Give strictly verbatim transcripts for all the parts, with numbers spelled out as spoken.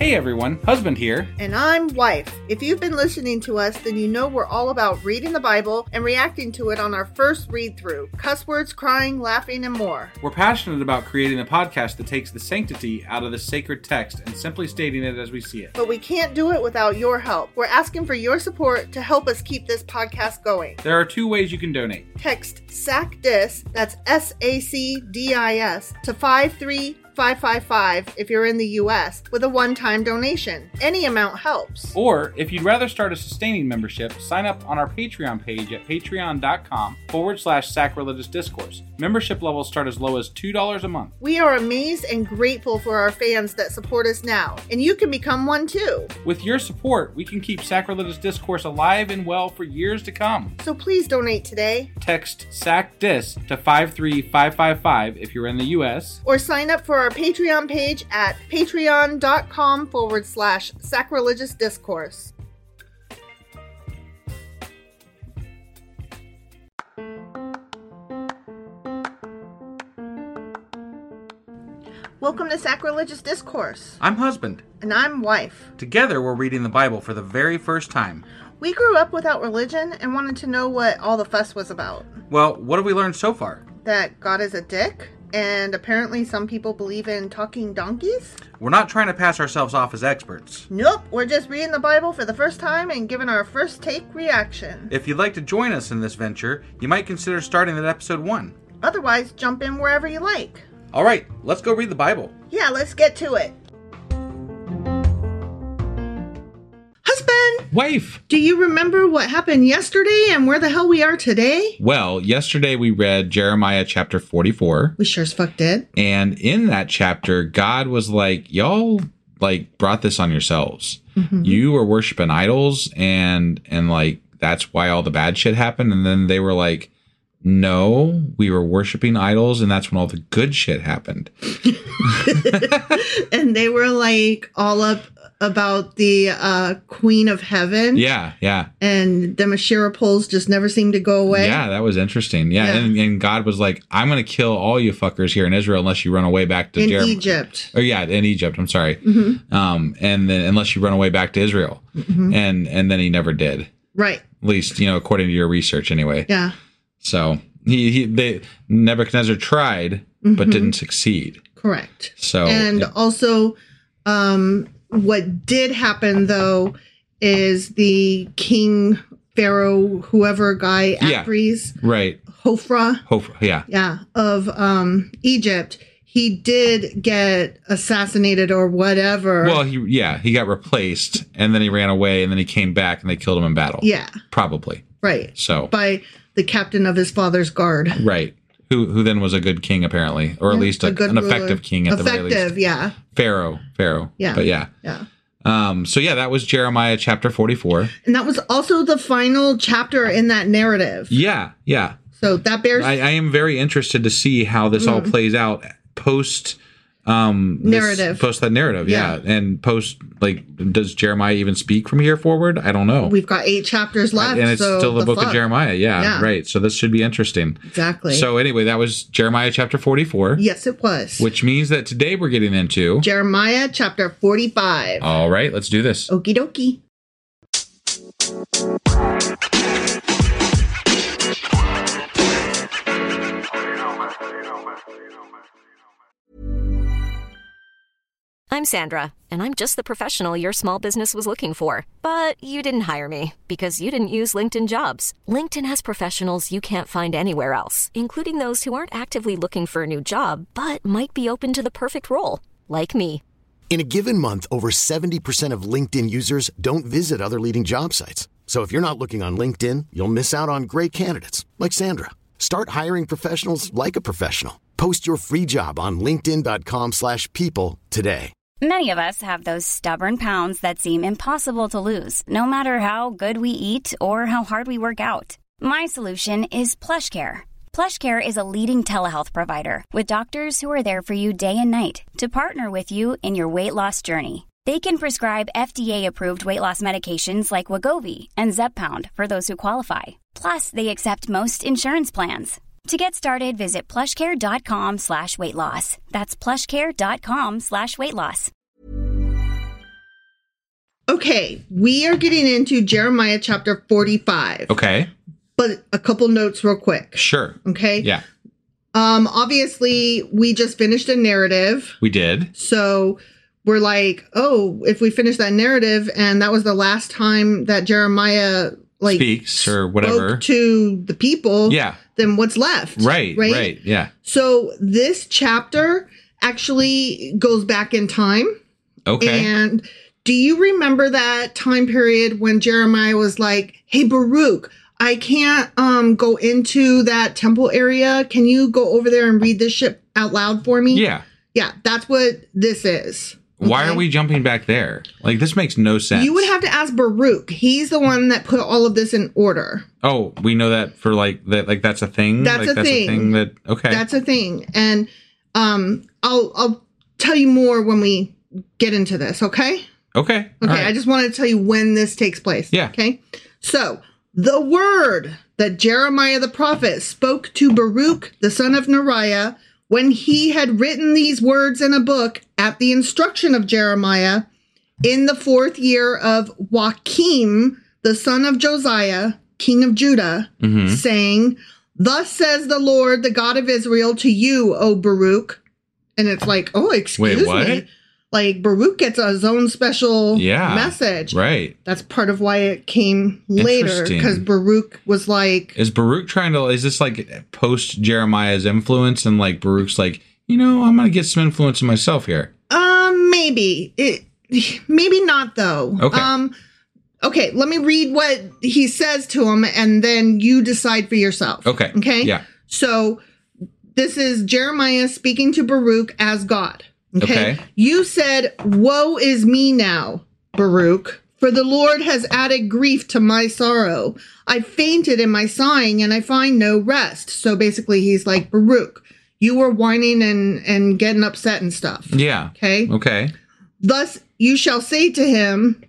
Hey everyone, Husband here. And I'm Wife. If you've been listening to us, then you know we're all about reading the Bible and reacting to it on our first read-through. Cuss words, crying, laughing, and more. We're passionate about creating a podcast that takes the sanctity out of the sacred text and simply stating it as we see it. But we can't do it without your help. We're asking for your support to help us keep this podcast going. There are two ways you can donate. Text SACDIS, that's S A C D I S, to five three five five five if you're in the U S with a one-time donation. Any amount helps. Or, if you'd rather start a sustaining membership, sign up on our Patreon page at patreon.com forward slash sacrilegious discourse. Membership levels start as low as two dollars a month. We are amazed and grateful for our fans that support us now, and you can become one too. With your support, we can keep Sacrilegious Discourse alive and well for years to come. So please donate today. Text SACDIS to five three five five five if you're in the U S. Or sign up for our Patreon page at patreon.com forward slash sacrilegious discourse. Welcome to Sacrilegious Discourse. I'm Husband. And I'm Wife. Together, we're reading the Bible for the very first time. We grew up without religion and wanted to know what all the fuss was about. Well, what have we learned so far? That God is a dick, and apparently some people believe in talking donkeys. We're not trying to pass ourselves off as experts. Nope, we're just reading the Bible for the first time and giving our first take reaction. If you'd like to join us in this venture, you might consider starting at episode one. Otherwise, jump in wherever you like. All right, let's go read the Bible. Yeah, let's get to it. Husband! Wife! Do you remember what happened yesterday and where the hell we are today? Well, yesterday we read Jeremiah chapter forty-four. We sure as fuck did. And in that chapter, God was like, y'all, like, brought this on yourselves. Mm-hmm. You were worshiping idols, and, and, like, that's why all the bad shit happened. And then they were like, no, we were worshiping idols, and that's when all the good shit happened. And they were like all up about the uh, Queen of Heaven. Yeah, yeah. And the Asherah poles just never seemed to go away. Yeah, that was interesting. Yeah, yeah. And, and God was like, I'm going to kill all you fuckers here in Israel unless you run away back to in Jer- Egypt. Oh, yeah, in Egypt. I'm sorry. Mm-hmm. Um, and then unless you run away back to Israel. Mm-hmm. And and then he never did. Right. At least, you know, according to your research anyway. Yeah. So he, he they Nebuchadnezzar tried, mm-hmm. but didn't succeed. Correct. So and it, also, um, what did happen though is the king, Pharaoh, whoever guy, Apries, yeah, right, Hophra, Hophra, yeah, yeah, of um Egypt. He did get assassinated or whatever. Well, he yeah, he got replaced, and then he ran away, and then he came back, and they killed him in battle. Yeah, probably. Right. So by the captain of his father's guard. Right. Who who then was a good king, apparently, or at yeah, least a, a an ruler. effective king at effective, the very least. yeah. Pharaoh, Pharaoh. Yeah. But yeah. Yeah. Um. So yeah, that was Jeremiah chapter forty-four. And that was also the final chapter in that narrative. Yeah. Yeah. So that bears. I, I am very interested to see how this mm. all plays out post um narrative post that narrative yeah. yeah and post like does Jeremiah even speak from here forward? I don't know. We've got eight chapters left, and it's so still the, the book fuck. of Jeremiah. Yeah, yeah, right. So this should be interesting. Exactly. So anyway, that was Jeremiah chapter forty-four. Yes, it was. Which means that today we're getting into Jeremiah chapter forty-five. All right, let's do this. Okie dokie. I'm Sandra, and I'm just the professional your small business was looking for. But you didn't hire me because you didn't use LinkedIn Jobs. LinkedIn has professionals you can't find anywhere else, including those who aren't actively looking for a new job, but might be open to the perfect role, like me. In a given month, over seventy percent of LinkedIn users don't visit other leading job sites. So if you're not looking on LinkedIn, you'll miss out on great candidates like Sandra. Start hiring professionals like a professional. Post your free job on linkedin.com slash people today. Many of us have those stubborn pounds that seem impossible to lose, no matter how good we eat or how hard we work out. My solution is PlushCare. PlushCare is a leading telehealth provider with doctors who are there for you day and night to partner with you in your weight loss journey. They can prescribe F D A-approved weight loss medications like Wegovy and Zepbound for those who qualify. Plus, they accept most insurance plans. To get started, visit plushcare.com slash weight loss. That's plushcare.com slash weight loss. Okay, we are getting into Jeremiah chapter forty-five. Okay. But a couple notes real quick. Sure. Okay? Yeah. Um, obviously, we just finished a narrative. We did. So we're like, oh, if we finish that narrative and that was the last time that Jeremiah like speaks or whatever spoke to the people, yeah, then what's left? Right, right, right, yeah. So this chapter actually goes back in time. Okay. And do you remember that time period when Jeremiah was like, hey, Baruch, I can't um go into that temple area. Can you go over there and read this shit out loud for me? Yeah. Yeah, that's what this is. Okay? Why are we jumping back there? Like, this makes no sense. You would have to ask Baruch. He's the one that put all of this in order. Oh, we know that for like that. Like that's a thing. That's like, a that's thing. A thing that okay. That's a thing, and um, I'll I'll tell you more when we get into this. Okay. Okay. Okay. Right. I just wanted to tell you when this takes place. Yeah. Okay. So the word that Jeremiah the prophet spoke to Baruch the son of Neriah, when he had written these words in a book at the instruction of Jeremiah, in the fourth year of Joachim, the son of Josiah, king of Judah, mm-hmm. saying, thus says the Lord, the God of Israel, to you, O Baruch. And it's like, oh, excuse Wait, what? me. Like, Baruch gets his own special yeah, message. Right. That's part of why it came later, because Baruch was like... Is Baruch trying to... Is this like post Jeremiah's influence? And like Baruch's like, you know, I'm going to get some influence in myself here. Um, maybe. It, maybe not, though. Okay. Um, okay, let me read what he says to him, and then you decide for yourself. Okay. Okay? Yeah. So, this is Jeremiah speaking to Baruch as God. Okay. Okay. You said, woe is me now, Baruch, for the Lord has added grief to my sorrow. I fainted in my sighing and I find no rest. So basically he's like, Baruch, you were whining and, and getting upset and stuff. Yeah. Okay. Okay. Thus you shall say to him,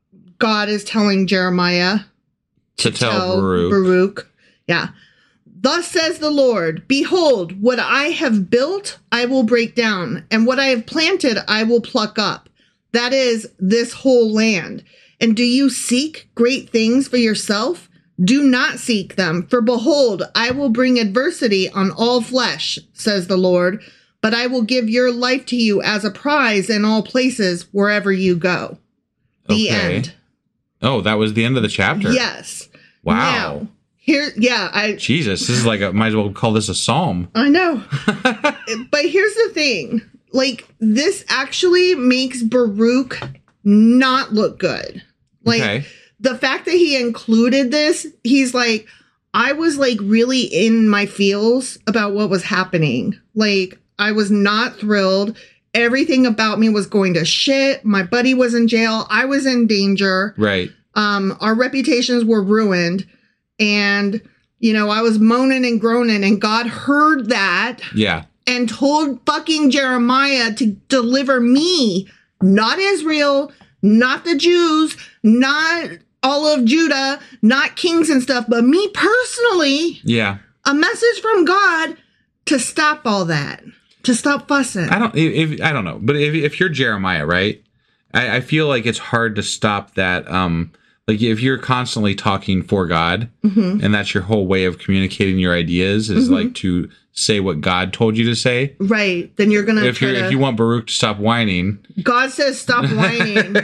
God is telling Jeremiah to, to tell, tell Baruch. Baruch. Yeah. Thus says the Lord, behold, what I have built, I will break down, and what I have planted, I will pluck up. That is this whole land. And do you seek great things for yourself? Do not seek them, for behold, I will bring adversity on all flesh, says the Lord, but I will give your life to you as a prize in all places wherever you go. The okay. end. Oh, that was the end of the chapter? Yes. Wow. Now, Here, yeah, I... Jesus, this is like a... Might as well call this a psalm. I know. But here's the thing. Like, this actually makes Baruch not look good. Like, okay. The fact that he included this, he's like, I was, like, really in my feels about what was happening. Like, I was not thrilled. Everything about me was going to shit. My buddy was in jail. I was in danger. Right. Um, our reputations were ruined. And, you know, I was moaning and groaning, and God heard that. Yeah. And told fucking Jeremiah to deliver me, not Israel, not the Jews, not all of Judah, not kings and stuff, but me personally. Yeah. A message from God to stop all that, to stop fussing. I don't, if, I don't know, but if, if you're Jeremiah, right, I, I feel like it's hard to stop that. Um, Like, if you're constantly talking for God, mm-hmm. and that's your whole way of communicating your ideas is mm-hmm. like to say what God told you to say. Right. Then you're going to if you if you want Baruch to stop whining. God says stop whining.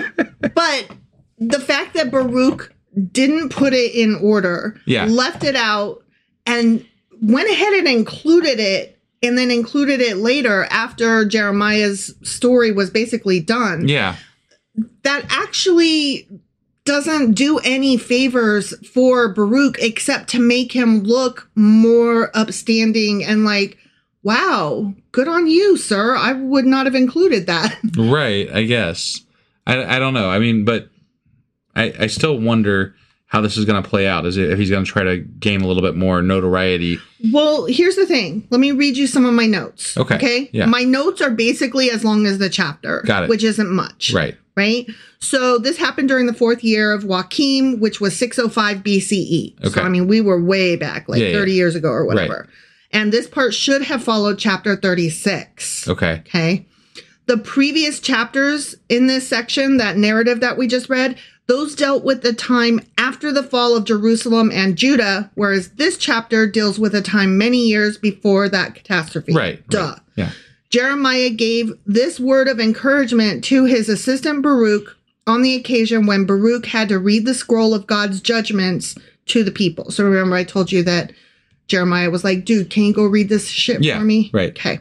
But the fact that Baruch didn't put it in order, yeah. left it out, and went ahead and included it, and then included it later after Jeremiah's story was basically done. Yeah. That actually doesn't do any favors for Baruch except to make him look more upstanding and like, wow, good on you, sir. I would not have included that. Right, I guess. I, I don't know. I mean, but I, I still wonder how this is going to play out. Is it if he's going to try to gain a little bit more notoriety? Well, here's the thing. Let me read you some of my notes. Okay. Okay. Yeah. My notes are basically as long as the chapter. Got it. Which isn't much. Right. Right. So this happened during the fourth year of Joachim, which was six oh five B C E. Okay. So, I mean, we were way back, like yeah, thirty yeah. years ago or whatever. Right. And this part should have followed chapter thirty-six. Okay. Okay. The previous chapters in this section, that narrative that we just read, those dealt with the time after the fall of Jerusalem and Judah, whereas this chapter deals with a time many years before that catastrophe. Right. Duh. Right. Yeah. Jeremiah gave this word of encouragement to his assistant Baruch on the occasion when Baruch had to read the scroll of God's judgments to the people. So remember, I told you that Jeremiah was like, dude, can you go read this shit yeah, for me? Right. Okay.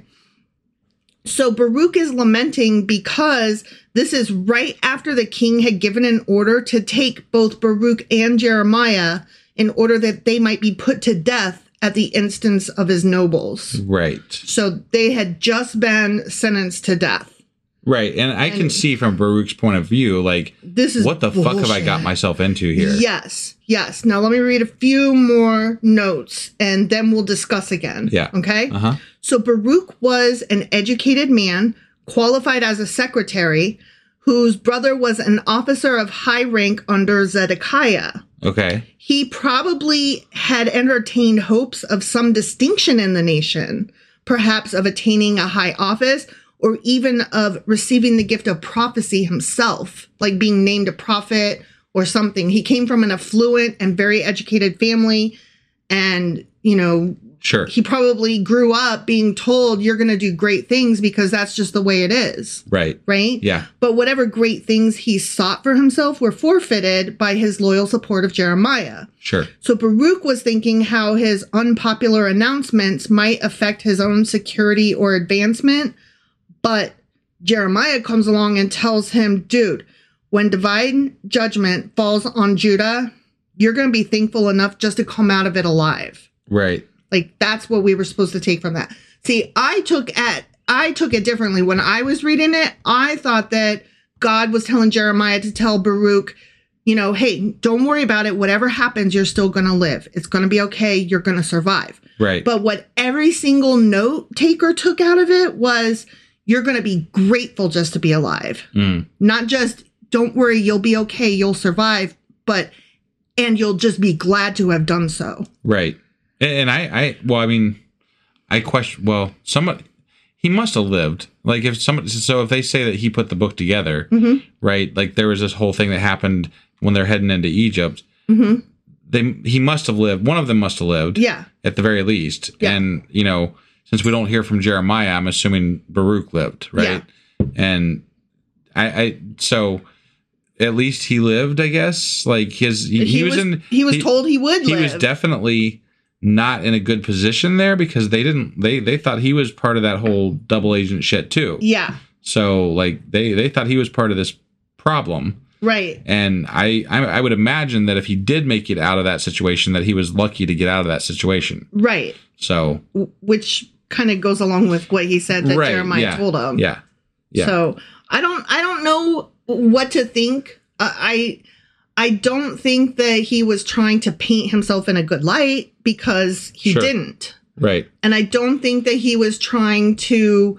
So Baruch is lamenting because this is right after the king had given an order to take both Baruch and Jeremiah in order that they might be put to death at the instance of his nobles. Right. So they had just been sentenced to death. Right. And I And can see from Baruch's point of view, like, this is what the fuck have I got bullshit. myself into here? Yes. Yes. Now let me read a few more notes and then we'll discuss again. Yeah. Okay. Uh-huh. So Baruch was an educated man, qualified as a secretary, whose brother was an officer of high rank under Zedekiah. Okay. He probably had entertained hopes of some distinction in the nation, perhaps of attaining a high office, or even of receiving the gift of prophecy himself, like being named a prophet or something. He came from an affluent and very educated family. And, you know, Sure. he probably grew up being told you're going to do great things because that's just the way it is. Right. Right? Yeah. But whatever great things he sought for himself were forfeited by his loyal support of Jeremiah. Sure. So Baruch was thinking how his unpopular announcements might affect his own security or advancement. But Jeremiah comes along and tells him, dude, when divine judgment falls on Judah, you're going to be thankful enough just to come out of it alive. Right. Like, that's what we were supposed to take from that. See, I took at I took it differently. When I was reading it, I thought that God was telling Jeremiah to tell Baruch, you know, hey, don't worry about it. Whatever happens, you're still going to live. It's going to be okay. You're going to survive. Right. But what every single note taker took out of it was, you're going to be grateful just to be alive. Mm. Not just, don't worry, you'll be okay, you'll survive, but, and you'll just be glad to have done so. Right. And I, I, well, I mean, I question, well, somebody, he must have lived. Like if somebody, so if they say that he put the book together, Mm-hmm. right? Like there was this whole thing that happened when they're heading into Egypt. Mm-hmm. They, he must have lived. One of them must have lived. Yeah. At the very least. Yeah. And, you know, since we don't hear from Jeremiah, I'm assuming Baruch lived, right? Yeah. And I, I, so at least he lived, I guess. Like his, he, He, he was, was, in, he was told he would he live. was definitely not in a good position there because they didn't, they, they thought he was part of that whole double agent shit too. Yeah. So like they, they thought he was part of this problem. Right. And I, I, I would imagine that if he did make it out of that situation, that he was lucky to get out of that situation. Right. So, W- which kind of goes along with what he said that right, Jeremiah yeah, told him. Yeah. Yeah. So I don't, I don't know what to think. Uh, I, I don't think that he was trying to paint himself in a good light because he Sure. didn't. Right. And I don't think that he was trying to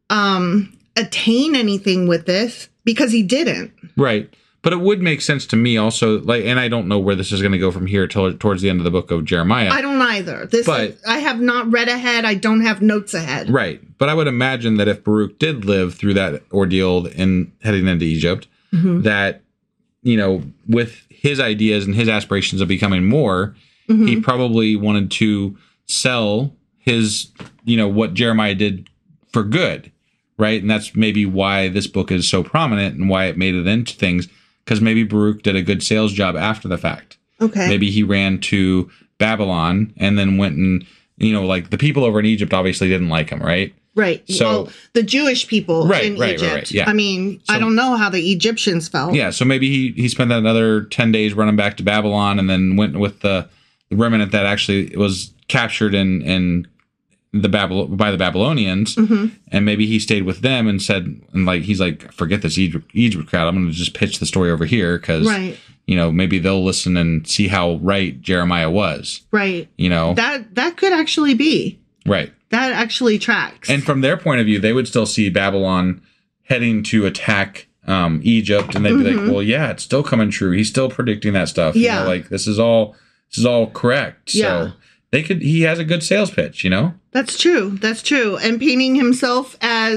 um, attain anything with this because he didn't. Right. But it would make sense to me also, like, and I don't know where this is going to go from here till, towards the end of the book of Jeremiah. I don't either. This But- is, I have not read ahead. I don't have notes ahead. Right. But I would imagine that if Baruch did live through that ordeal in heading into Egypt, Mm-hmm. that, you know, with his ideas and his aspirations of becoming more, Mm-hmm. he probably wanted to sell his, you know, what Jeremiah did for good. Right. And that's maybe why this book is so prominent and why it made it into things. Because maybe Baruch did a good sales job after the fact. Okay. Maybe he ran to Babylon and then went and, you know, like the people over in Egypt obviously didn't like him, right? Right. So- well, the Jewish people Right, in right, right, Egypt. right, yeah. I mean, I So- don't know how the Egyptians felt. Yeah, so maybe he, he spent another ten days running back to Babylon and then went with the, the remnant that actually was captured in, in the Babylon by the Babylonians. Mm-hmm. And maybe he stayed with them and said, and like, he's like, forget this Egypt, Egypt crowd. I'm going to just pitch the story over here because, Right. you know, maybe they'll listen and see how right Jeremiah was, Right. you know? That that could actually be. Right. That actually tracks. And from their point of view, they would still see Babylon heading to attack um, Egypt, and they'd be Mm-hmm. like, "Well, yeah, it's still coming true. He's still predicting that stuff. You Yeah. know, like this is all this is all correct." Yeah. So they could. He has a good sales pitch, you know. That's true. That's true. And painting himself as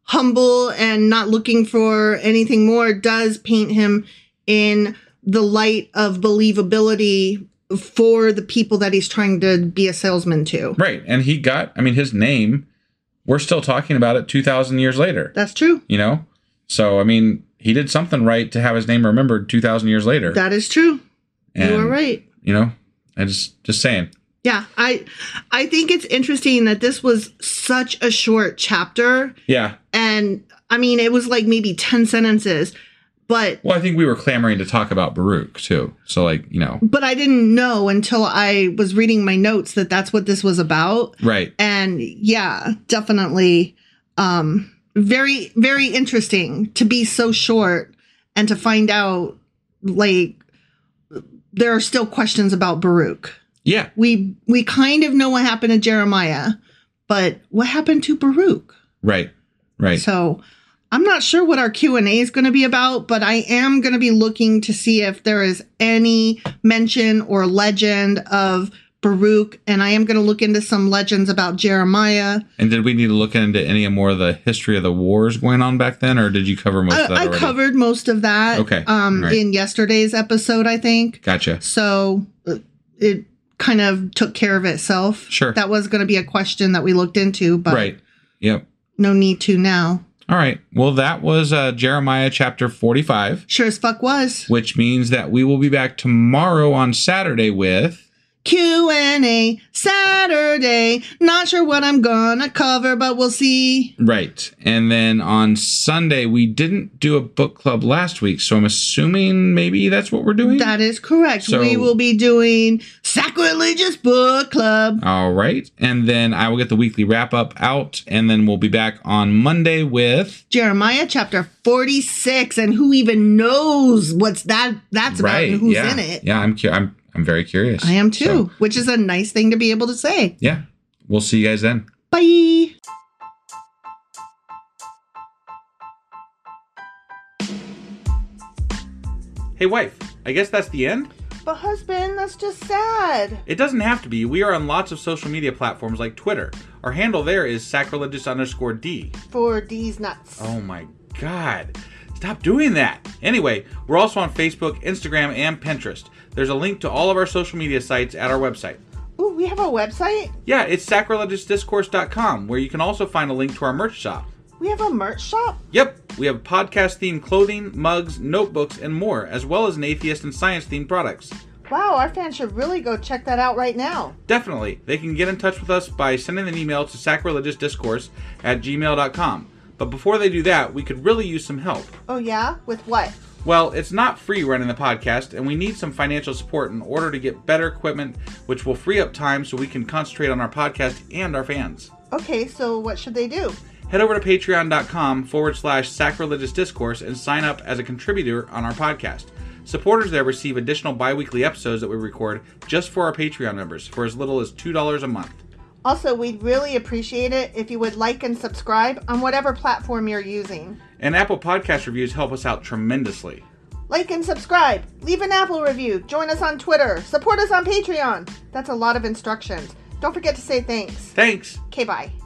humble and not looking for anything more does paint him in the light of believability for the people that he's trying to be a salesman to. Right. And he got, I mean, his name, we're still talking about it two thousand years later. That's true. You know? So, I mean, he did something right to have his name remembered two thousand years later. That is true. And, you are right. You know, I just, just saying. Yeah, I I think it's interesting that this was such a short chapter. Yeah. And, I mean, it was like maybe ten sentences. But well, I think we were clamoring to talk about Baruch too. So like, you know, but I didn't know until I was reading my notes that that's what this was about. Right. And yeah, definitely um, very, very interesting to be so short and to find out like there are still questions about Baruch. Yeah. We, we kind of know what happened to Jeremiah, but what happened to Baruch? Right. Right. So I'm not sure what our Q and A is going to be about, but I am going to be looking to see if there is any mention or legend of Baruch, and I am going to look into some legends about Jeremiah. And did we need to look into any more of the history of the wars going on back then, or did you cover most I, of that I already? covered most of that okay. um, right. in yesterday's episode, I think. Gotcha. So uh, it kind of took care of itself. Sure. That was going to be a question that we looked into, but right. Yep. No need to now. All right. Well, that was uh, Jeremiah chapter forty-five. Sure as fuck was. Which means that we will be back tomorrow on Saturday with Q and A Saturday. Not sure what I'm gonna cover, but we'll see. Right. And then on Sunday, we didn't do a book club last week, so I'm assuming maybe that's what we're doing? That is correct. So, we will be doing Sacrilegious Book Club. All right. And then I will get the weekly wrap-up out, and then we'll be back on Monday with Jeremiah chapter forty-six, and who even knows what's that that's about right. and who's yeah. in it. Yeah, I'm cu- I'm I'm very curious. I am too, So, which is a nice thing to be able to say. yeah. We'll see you guys then. Bye. Hey, wife. I guess that's the end? But husband, that's just sad. It doesn't have to be. We are on lots of social media platforms like Twitter. Our handle there is sacrilegious underscore D. For D's nuts. Oh my God. Stop doing that. Anyway, we're also on Facebook, Instagram, and Pinterest. There's a link to all of our social media sites at our website. Ooh, we have a website? Yeah, it's sacrilegious discourse dot com, where you can also find a link to our merch shop. We have a merch shop? Yep, we have podcast-themed clothing, mugs, notebooks, and more, as well as an atheist and science-themed products. Wow, our fans should really go check that out right now. Definitely. They can get in touch with us by sending an email to sacrilegious discourse at gmail dot com. But before they do that, we could really use some help. Oh yeah? With what? Well, it's not free running the podcast, and we need some financial support in order to get better equipment, which will free up time so we can concentrate on our podcast and our fans. Okay, so what should they do? Head over to patreon.com forward slash sacrilegious discourse and sign up as a contributor on our podcast. Supporters there receive additional bi-weekly episodes that we record just for our Patreon members for as little as two dollars a month. Also, we'd really appreciate it if you would like and subscribe on whatever platform you're using. And Apple Podcast reviews help us out tremendously. Like and subscribe. Leave an Apple review. Join us on Twitter. Support us on Patreon. That's a lot of instructions. Don't forget to say thanks. Thanks. Okay, bye.